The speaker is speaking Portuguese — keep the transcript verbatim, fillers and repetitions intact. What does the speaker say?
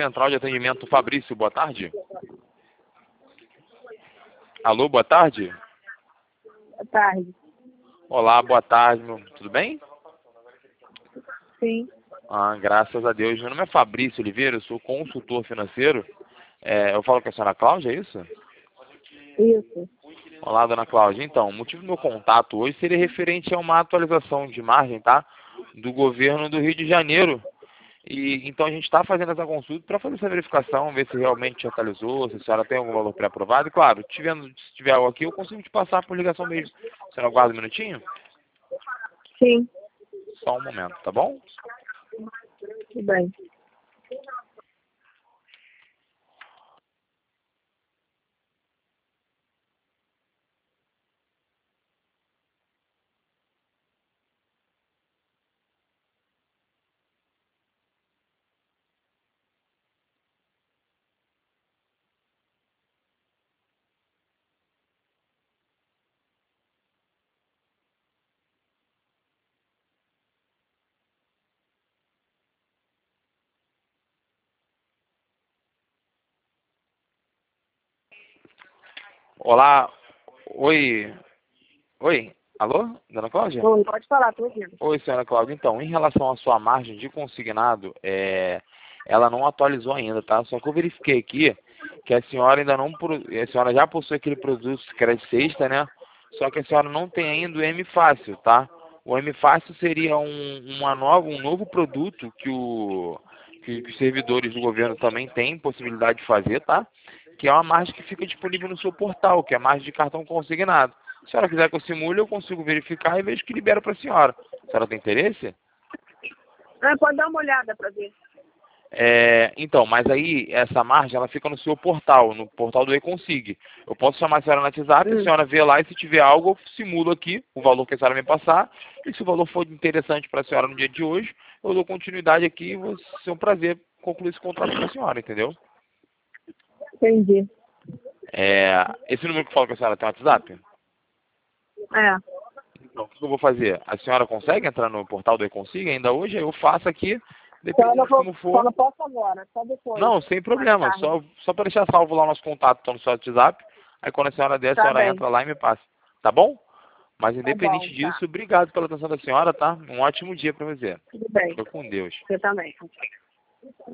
Central de Atendimento Fabrício, boa tarde. Alô, boa tarde. Boa tarde. Olá, boa tarde, meu. Tudo bem? Sim. Ah, graças a Deus. Meu nome é Fabrício Oliveira, eu sou consultor financeiro. É, eu falo com a senhora Cláudia, é isso? Isso. Olá, dona Cláudia. Então, o motivo do meu contato hoje seria referente a uma atualização de margem, tá? Do governo do Rio de Janeiro. E então a gente está fazendo essa consulta para fazer essa verificação, ver se realmente atualizou, se a senhora tem algum valor pré-aprovado. E claro, tivendo, se tiver algo aqui, eu consigo te passar por ligação mesmo. A senhora aguarda um minutinho? Sim. Só um momento, tá bom? Tudo bem. Olá, oi, oi, alô, dona Cláudia? Oi, pode falar, tô ouvindo. Oi, senhora Cláudia. Então, em relação à sua margem de consignado, é, ela não atualizou ainda, tá? Só que eu verifiquei aqui que a senhora ainda não, pro- a senhora já possui aquele produto crédito sexta, né? Só que a senhora não tem ainda o M Fácil, tá? O M Fácil seria um, uma nova, um novo produto que, o, que, que os servidores do governo também têm possibilidade de fazer, tá? Que é uma margem que fica disponível no seu portal, que é a margem de cartão consignado. Se a senhora quiser que eu simule, eu consigo verificar e vejo que libero para a senhora. A senhora tem interesse? Ah, pode dar uma olhada para ver. É, então, mas aí essa margem ela fica no seu portal, no portal do eConsig. Eu posso chamar a senhora no WhatsApp, a Hum. senhora vê lá e se tiver algo, eu simulo aqui o valor que a senhora me passar. E se o valor for interessante para a senhora no dia de hoje, eu dou continuidade aqui e vai ser um prazer concluir esse contrato com a senhora, entendeu? Entendi. É, esse número que fala com a senhora tem WhatsApp? É. Então, o que eu vou fazer? A senhora consegue entrar no portal do eConsig ainda hoje? Eu faço aqui, Só dependendo não, de vou, como só for. não posso agora, só depois, Não, sem mais problema. tarde. Só, só para deixar salvo lá o nosso contato então, no seu WhatsApp. Aí quando a senhora der, a Tá senhora bem. entra lá e me passa. Tá bom? Mas Tá bom, independente tá. disso, obrigado pela atenção da senhora, tá? Um ótimo dia para você. Tudo bem. Fica com Deus. Você também.